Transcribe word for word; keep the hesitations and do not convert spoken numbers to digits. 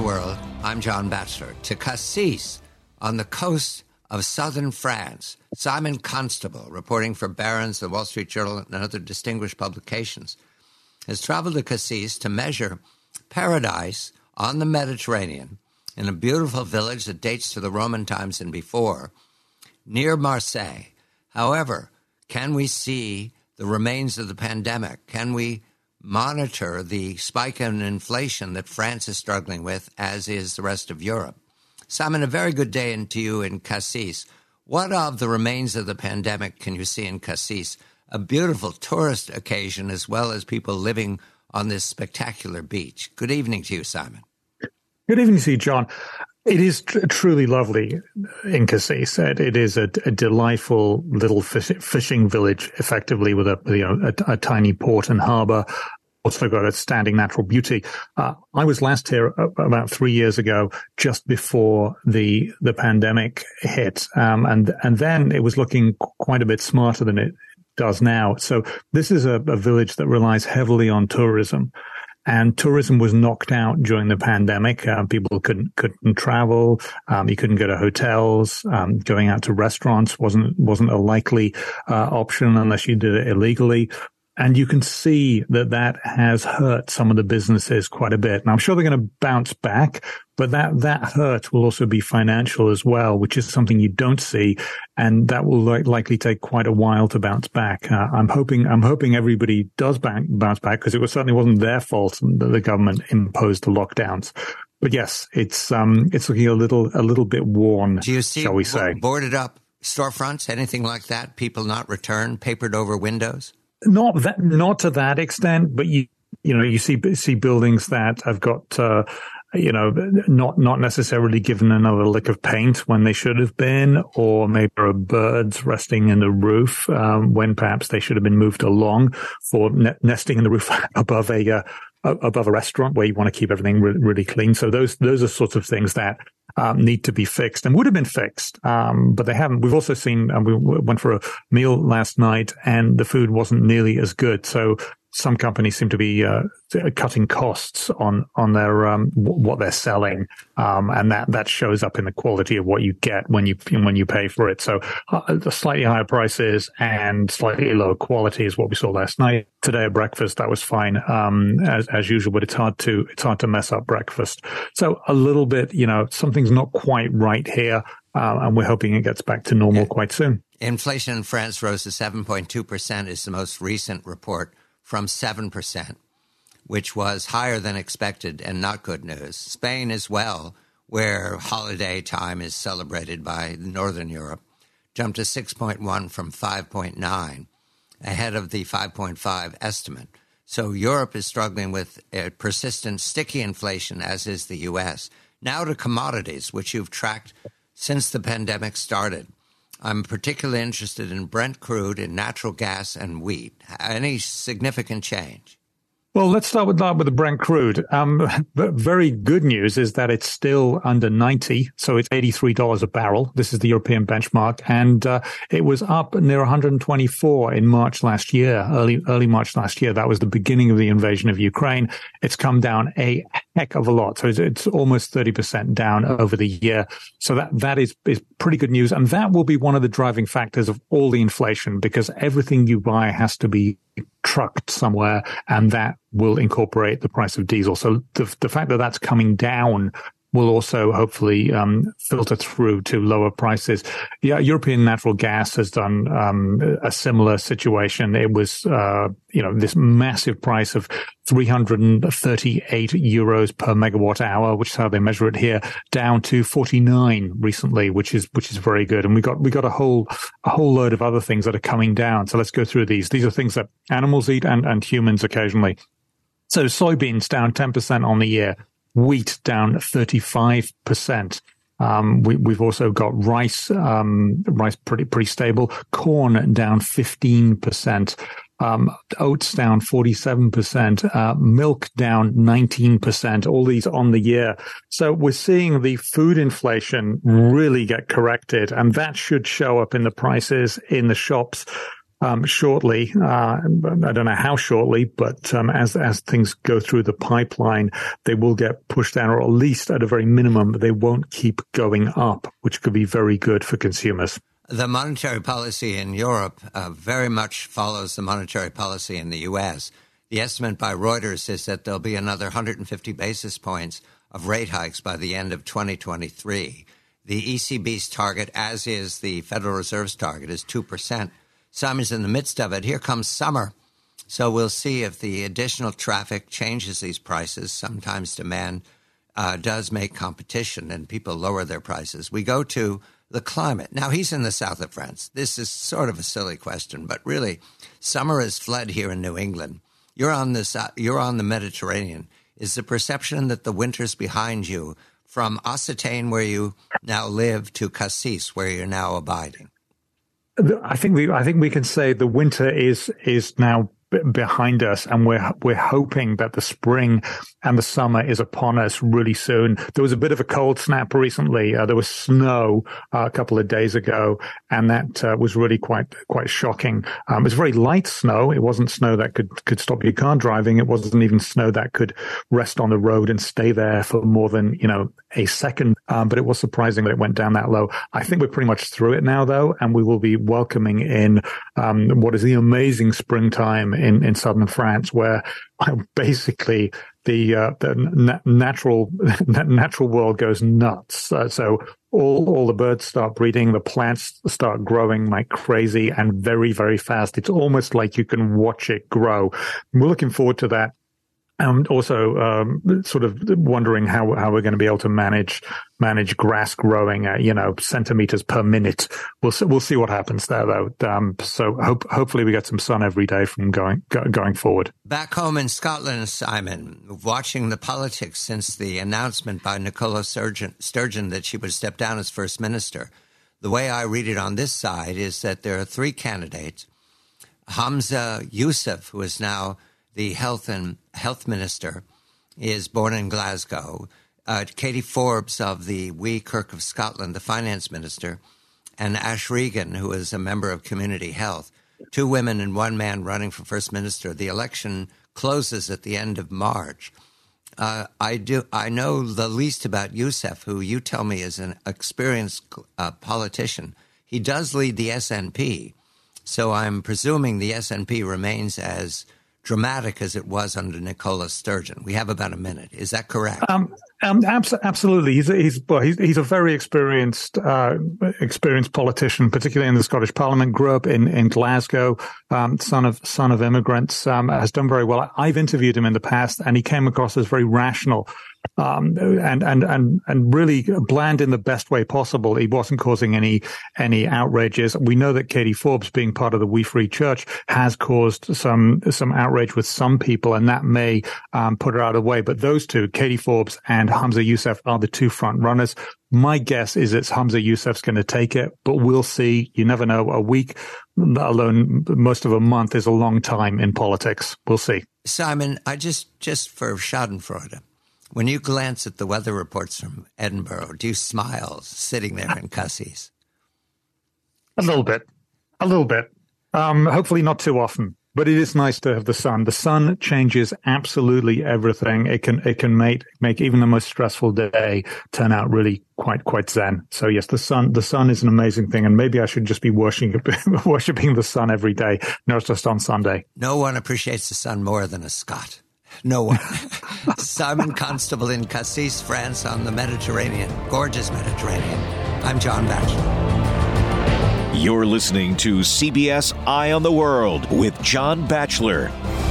world. I'm John Batchelor. To Cassis, on the coast of southern France, Simon Constable, reporting for Barron's, the Wall Street Journal, and other distinguished publications, has traveled to Cassis to measure paradise on the Mediterranean in a beautiful village that dates to the Roman times and before, near Marseille. However, can we see the remains of the pandemic? Can we monitor the spike in inflation that France is struggling with, as is the rest of Europe? Simon, a very good day to you in Cassis. What of the remains of the pandemic can you see in Cassis? A beautiful tourist occasion, as well as people living on this spectacular beach. Good evening to you, Simon. Good evening to you, John. It is tr- truly lovely in Cassis. It, it is a, a delightful little fish, fishing village, effectively, with a, you know, a, a tiny port and harbor. Also got a standing natural beauty. Uh, I was last here about three years ago, just before the the pandemic hit, um, and and then it was looking quite a bit smarter than it does now. So this is a, a village that relies heavily on tourism. And tourism was knocked out during the pandemic. Uh, people couldn't couldn't travel. Um, you couldn't go to hotels. Um, going out to restaurants wasn't wasn't a likely uh, option unless you did it illegally. And you can see that that has hurt some of the businesses quite a bit. And I'm sure they're going to bounce back, but that, that hurt will also be financial as well, which is something you don't see. And that will li- likely take quite a while to bounce back. Uh, I'm hoping, I'm hoping everybody does bounce, bounce back, because it was, certainly wasn't their fault that the government imposed the lockdowns. But yes, it's, um, it's looking a little, a little bit worn, Do you see shall we say. Boarded up storefronts, anything like that? People not returned, papered over windows? Not that, not to that extent, but you, you know, you see, see buildings that have got, uh, you know, not, not necessarily given another lick of paint when they should have been, or maybe there are birds resting in the roof, um, when perhaps they should have been moved along, for ne- nesting in the roof above a, uh, above a restaurant where you want to keep everything re- really clean. So those, those are sorts of things that Um, need to be fixed and would have been fixed, um, but they haven't. We've also seen, um, we went for a meal last night and the food wasn't nearly as good. So some companies seem to be uh, cutting costs on on their um, w- what they're selling, um, and that that shows up in the quality of what you get when you when you pay for it. So uh, the slightly higher prices and slightly lower quality is what we saw last night. Today at breakfast, that was fine, um, as as usual. But it's hard to it's hard to mess up breakfast. So a little bit, you know, something's not quite right here, uh, and we're hoping it gets back to normal yeah. quite soon. Inflation in France rose to seven point two percent is the most recent report, from seven percent, which was higher than expected and not good news. Spain as well, where holiday time is celebrated by Northern Europe, jumped to six point one from five point nine, ahead of the five point five estimate. So Europe is struggling with a persistent, sticky inflation, as is the U S. Now to commodities, which you've tracked since the pandemic started. I'm particularly interested in Brent crude, in natural gas, and wheat. Any significant change? Well, let's start with that with the Brent crude. Um, very good news is that it's still under ninety, so it's eighty-three dollars a barrel. This is the European benchmark, and uh, it was up near one hundred twenty-four in March last year, early early March last year. That was the beginning of the invasion of Ukraine. It's come down a heck of a lot, so it's, it's almost thirty percent down over the year. So that that is is pretty good news, and that will be one of the driving factors of all the inflation, because everything you buy has to be trucked somewhere, and that will incorporate the price of diesel. So the, the fact that that's coming down will also hopefully um, filter through to lower prices. Yeah, European natural gas has done um, a similar situation. It was, uh, you know, this massive price of three hundred thirty-eight euros per megawatt hour, which is how they measure it here, down to forty-nine recently, which is which is very good. And we got we got a whole a whole load of other things that are coming down. So let's go through these. These are things that animals eat and, and humans occasionally. So soybeans down ten percent on the year. Wheat down thirty-five percent. Um, we, we've also got rice, um, rice pretty, pretty stable. Corn down fifteen percent. Um, oats down forty-seven percent. Uh, milk down nineteen percent. All these on the year. So we're seeing the food inflation really get corrected, and that should show up in the prices in the shops. um, shortly. Uh, I don't know how shortly, but um, as as things go through the pipeline, they will get pushed down, or at least at a very minimum, they won't keep going up, which could be very good for consumers. The monetary policy in Europe uh, very much follows the monetary policy in the U S. The estimate by Reuters is that there'll be another one hundred fifty basis points of rate hikes by the end of twenty twenty-three. The E C B's target, as is the Federal Reserve's target, is two percent. Simon's in the midst of it. Here comes summer. So we'll see if the additional traffic changes these prices. Sometimes demand uh, does make competition and people lower their prices. We go to the climate. Now, he's in the south of France. This is sort of a silly question, but really, summer has fled here in New England. You're on the, you're on the Mediterranean. Is the perception that the winter's behind you from Occitane, where you now live, to Cassis, where you're now abiding? I think we, I think we can say the winter is is now b- behind us, and we're we're hoping that the spring and the summer is upon us really soon. There was a bit of a cold snap recently. Uh, there was snow uh, a couple of days ago, and that uh, was really quite quite shocking. Um, it was very light snow. It wasn't snow that could could stop your car driving. It wasn't even snow that could rest on the road and stay there for more than, you know, a second. Um, but it was surprising that it went down that low. I think we're pretty much through it now, though, and we will be welcoming in um, what is the amazing springtime in in southern France, where basically the uh, the na- natural natural world goes nuts. Uh, so all all the birds start breeding, the plants start growing like crazy and very very fast. It's almost like you can watch it grow. We're looking forward to that. And also, um, sort of wondering how, how we're going to be able to manage, manage grass growing at, you know, centimeters per minute. We'll see, we'll see what happens there, though. Um, so hope, hopefully we get some sun every day from going, go, going forward. Back home in Scotland, Simon, watching the politics since the announcement by Nicola Sturgeon, Sturgeon that she would step down as First Minister. The way I read it on this side is that there are three candidates. Humza Yousaf, who is now the health and health minister, is born in Glasgow. Uh, Katie Forbes of the Wee Kirk of Scotland, the finance minister, and Ash Regan, who is a member of Community Health. Two women and one man running for first minister. The election closes at the end of March. Uh, I do. I know the least about Yousaf, who you tell me is an experienced uh, politician. He does lead the S N P, so I'm presuming the S N P remains as dramatic as it was under Nicola Sturgeon. We have about a minute. Is that correct? Um, um, abs- absolutely. He's a, he's, well, he's he's a very experienced uh, experienced politician, particularly in the Scottish Parliament. Grew up in in Glasgow, um, son of son of immigrants. Um, has done very well. I've interviewed him in the past, and he came across as very rational. Um, and, and, and, and really bland in the best way possible. He wasn't causing any, any outrages. We know that Katie Forbes, being part of the We Free Church, has caused some, some outrage with some people, and that may, um, put her out of the way. But those two, Katie Forbes and Humza Yousaf, are the two front runners. My guess is it's Humza Yousaf's going to take it, but we'll see. You never know. A week, let alone most of a month, is a long time in politics. We'll see. Simon, I just, just for Schadenfreude, when you glance at the weather reports from Edinburgh, do you smile sitting there in Cassis? A little bit. A little bit. Um, hopefully not too often. But it is nice to have the sun. The sun changes absolutely everything. It can it can make make even the most stressful day turn out really quite quite zen. So yes, the sun the sun is an amazing thing, and maybe I should just be worshiping worshiping the sun every day, not just on Sunday. No one appreciates the sun more than a Scot. No one. Simon Constable in Cassis, France, on the Mediterranean, gorgeous Mediterranean. I'm John Batchelor. You're listening to C B S Eye on the World with John Batchelor.